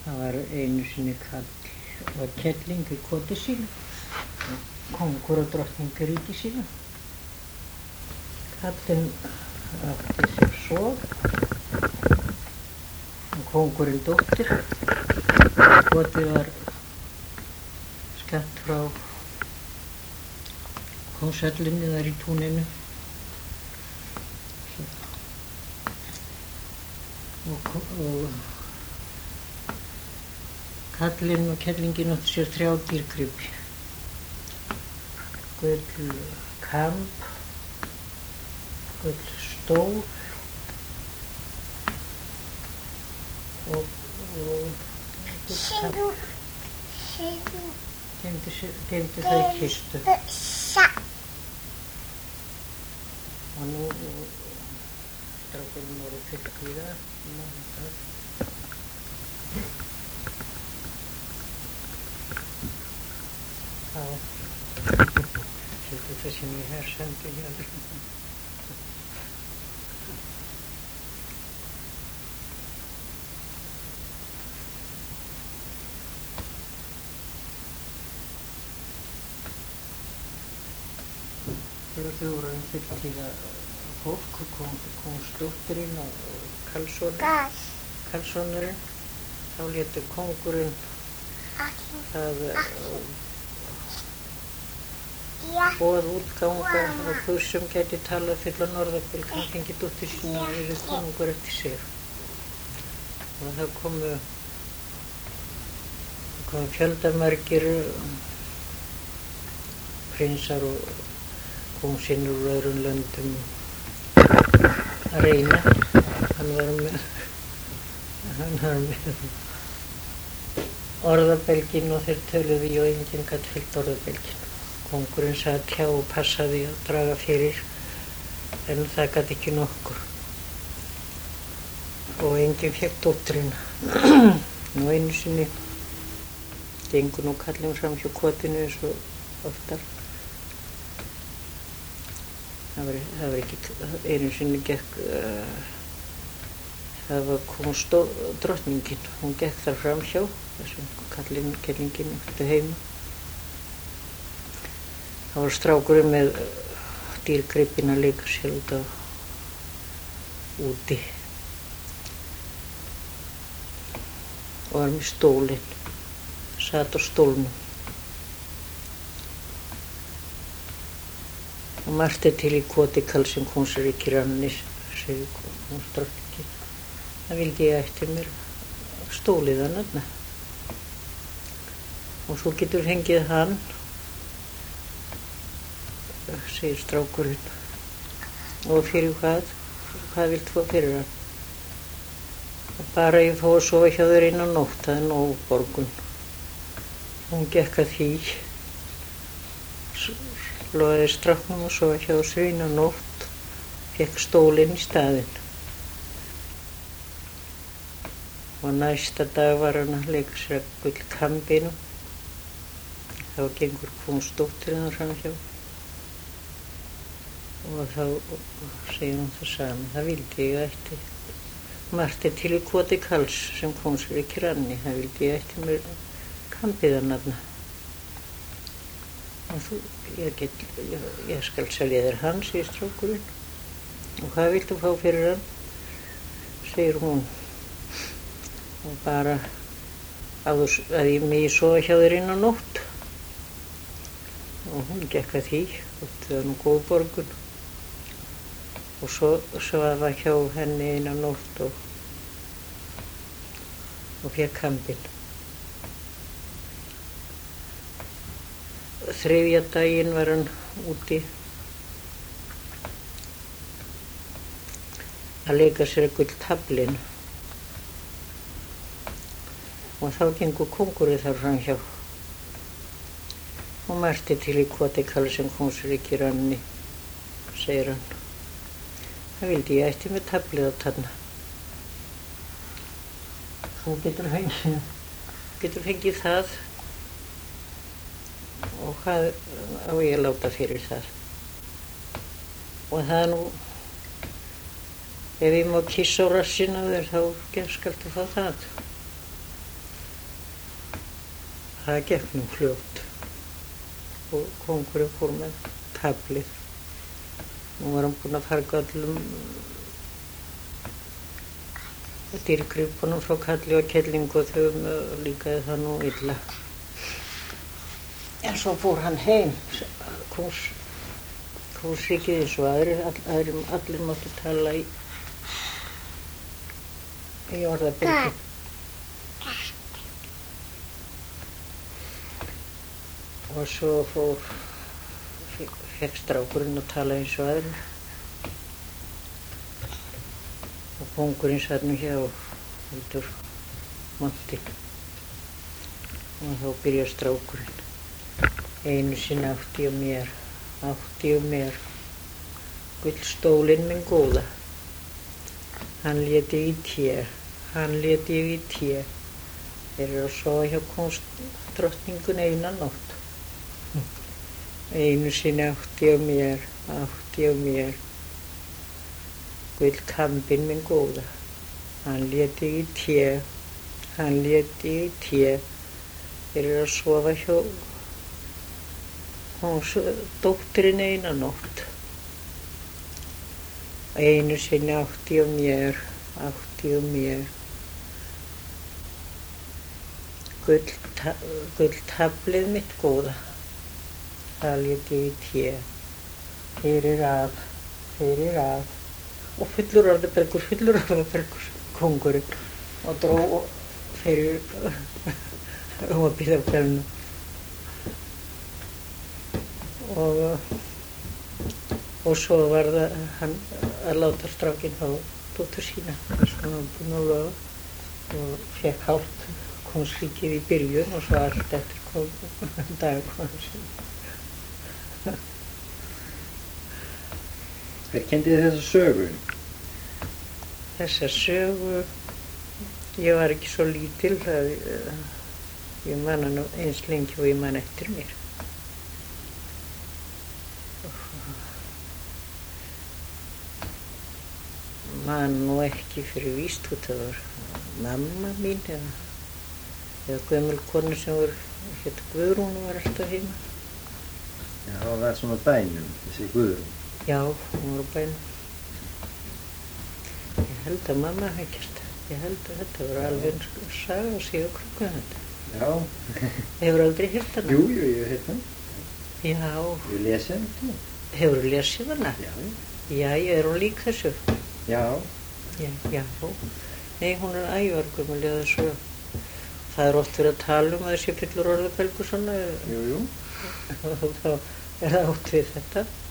Það var einu sinni kall og kettling í koti sínu, kongur og drottning í ríki sínu. Kallinn átti sér son og kongurinn dóttir. Kotið var skammt frá kóngshellinni þar í túninu. Og kallinn og kettlingin áttu sér 3 dýrgripi. Gull kamb, gull stól og gull kamb. Geymdu þau í kistu. Og nú strákurinn voru fylgvíða. Þetta það sem ég hef sendið hér. Þegar þau voru fulltíða fólk kom stótturinn og Karlssonurinn, þá létu kóngurinn það boð útganga og hver sem gæti talað fulla Norðurberg, hann fengi dóttur sína og yrði konungur eftir sig. Og það komu fjöldamargir prinsar og kóngsinnur úr öðrum löndum að reyna. Hann var með orðabelginn og þeir töluðu og enginn gat fylgt orðabelginn. Kóngurinn sat hjá og passaði að draga fyrir, en það gat ekki nokkur. Og enginn fékk dótturina. Nú einu sinni gengur nú kallinn fram hjá kotinu eins og oftar. Það var ekki, einu sinni gekk, það var drottningin, hún gekk þar fram hjá, þessum kallinn, kettlingin eftir heima. Það var strákurinn með dýrgripinn að leika sér úti og var með stólinn, sat á stólnum. Og margt til í koti Karlsson kóngsar ekki ranni, segir kóngsdrottningin. Það vildi ég ætti mér stólið hann þarna. Og svo getur fengið hann, segir strákurinn. Og fyrir hvað? Hvað vilt þú fyrir hann? Bara ég fá að sofa hjá þér inn á nótt, það er nóg borgun. Hún gekk að því, lofaði stráknum að sofa hjá sér inn á nótt, fekk stólinn í staðinn. Og næsta dag var hann að leika sér að gullkambinu. Þá gengur kóngsdóttirinn fram hjá. Og þá segir hún það sama, það vildi ég ætti. Margt til í koti Karls sem kóngsar ekki ranni, það vildi ég ætti mér kambiðan þarna. Og ég skal selja þér hann, segir strákurinn. Og hvað viltu fá fyrir hann? Segir hún. Og bara að ég megi sofa hjá þér inn á nótt. Og hún gekk að því, og það var nú góð borgun. Og svo var hjá henni inn á nótt og fékk kambinn. Þriðja daginn var hann úti að leika sér að gulltaflinu. Og þá gengur kóngurinn þar fram hjá. Og margt til í koti Karlsson kóngsar ekki ranni, segir hann. Það vildi ég ætti með taflið á þarna. Þú getur fengið það og hvað á ég að láta fyrir það. Og það nú, ef ég má kissa á rassinn á þér þá skaltu fá það. það gekk nú fljótt og kóngurinn fór með taflið. Nú var hann búinn að farga öllum dýrgripunum frá kalli og kellingu og þau líkaði það nú illa. En svo fór hann heim, kóngsríkið eins og allir máttu tala í orðabylgi. Og svo fekk strákurinn að tala eins og aðrir. Og kóngurinn satt nú hjá heldur monti. Og þá byrjar strákurinn. Einu sinni átti ég mér, gullstólinn minn góða. Hann lét ég í té. Þeir eru að sofa hjá kóngsdrottningun eina nótt. Einu sinni átti ég mér, gullkambinn minn góða. Hann lét ég í té. Þeir eru að sofa hjá kóngsdóttirin eina nótt. Einu sinni átti ég mér, gulltaflið mitt góða. Það lét ég í té. Fyrir af. Og fullur orðabelgur, kóngurinn. Og dró fyrir opið. Og svo var það hann að láta strákinn fá dóttur sína, þess að hann búinn að lofa og fékk hálft kóngsríkið í byrjun og svo allt eftir dagkonum. Hver kenndi þér þessa sögu? Þessa sögu, ég var ekki svo lítil, ég man hana eins lengi og ég man eftir mér. Man nú ekki fyrir víst út, það var mamma mín eða gömul kona sem hét Guðrún og var alltaf heima. Já, það var svona bænum, þessi Guðrún. Já, hún var á bænum. Ég held að mamma hafi gert það. Ég held að þetta var alveg saga og síða krukku þetta. Já. Hefur aldrei heyrt hana? Jú, ég hef heyrt hana. Já. Ég lesi hana. Hefurðu lesið hana? Já. Já, er hún lík þessu? Já. Já. Nei, hún er ævargumul eða svo. Það er oft verið að tala um að þessi fullur orðabelgur svona. Jú. Og þá er það átt við þetta.